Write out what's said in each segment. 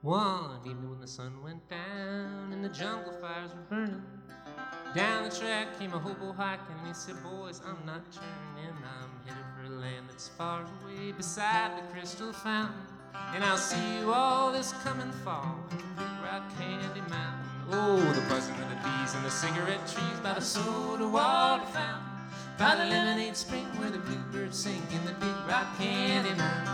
One evening when the sun went down and the jungle fires were burning, down the track came a hobo hiking, and he said, boys, I'm not turning. I'm headed for a land that's far away beside the crystal fountain, and I'll see you all this coming fall at the Big Rock Candy Mountain. Oh, the buzzing of the bees and the cigarette trees by the soda water fountain, by the lemonade spring where the bluebirds sing in the Big Rock Candy Mountain.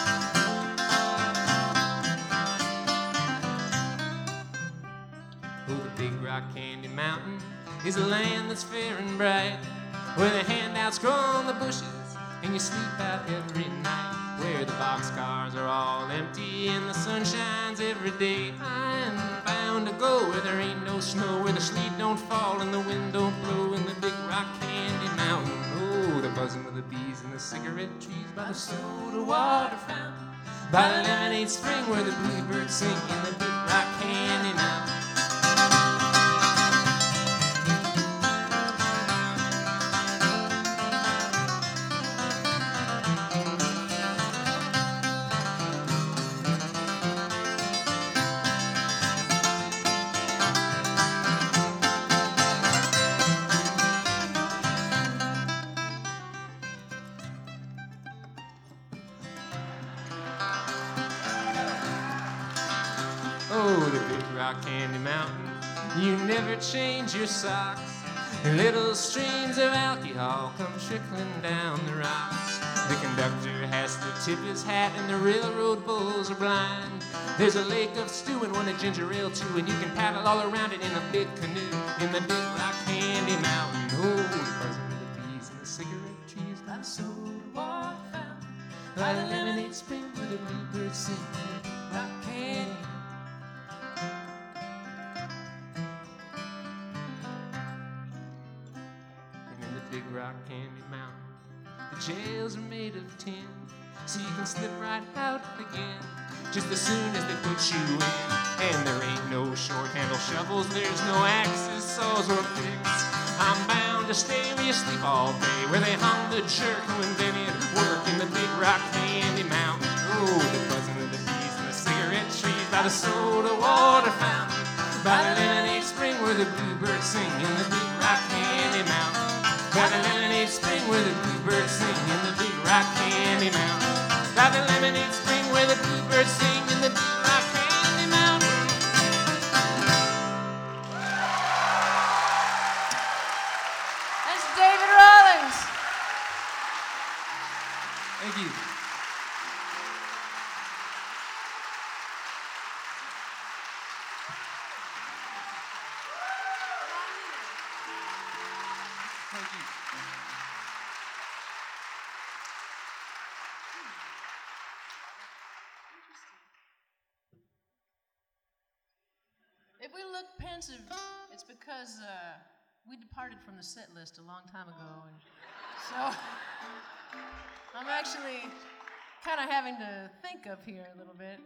Oh, the Big Rock Candy Mountain is a land that's fair and bright, where the handouts grow on the bushes and you sleep out every night, where the boxcars are all empty and the sun shines every day. I am bound to go where there ain't no snow, where the sleet don't fall and the wind don't blow, in the Big Rock Candy Mountain. Oh, the buzzing of the bees and the cigarette trees by the soda water fountain, by the lemonade spring where the bluebirds sing in the Big Rock Candy Mountain. Oh, the Big Rock Candy Mountain, you never change your socks, and little streams of alcohol come trickling down the rocks. The conductor has to tip his hat and the railroad bulls are blind. There's a lake of stew and one of ginger ale too, and you can paddle all around it in a big canoe in the Big Rock Candy Mountain. Oh, the buzzing of the bees and the cigarette trees by the soda water fountain, by the lemonade spring where the bluebirds sing in the Big Rock Candy. Big Rock Candy Mountain, the jails are made of tin, so you can slip right out again just as soon as they put you in. And there ain't no short-handle shovels, there's no axes, saws, or picks. I'm bound to stay where you sleep all day, where they hung the jerk who invented work in the Big Rock Candy Mountain. Oh, the buzzing of the bees and the cigarette trees by the soda water fountain, by the lemonade spring where the bluebirds sing in the Big Rock Candy Mountain. By the lemonade spring where the bluebirds sing in the Big Rock Candy Mountain. By the lemonade spring where the bluebirds sing in the Big Rock Candy Mountain. That's David Rawlings. Thank you. Thank you. If we look pensive, it's because we departed from the set list a long time ago, and so I'm actually kind of having to think up here a little bit.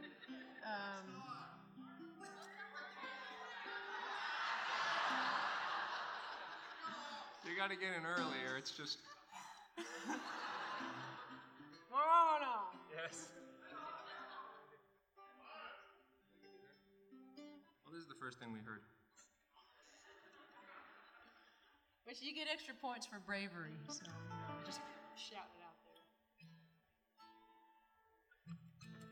You got to get in earlier. It's just. No. Yes. Well, this is the first thing we heard. Which you get extra points for bravery, so just shout it out.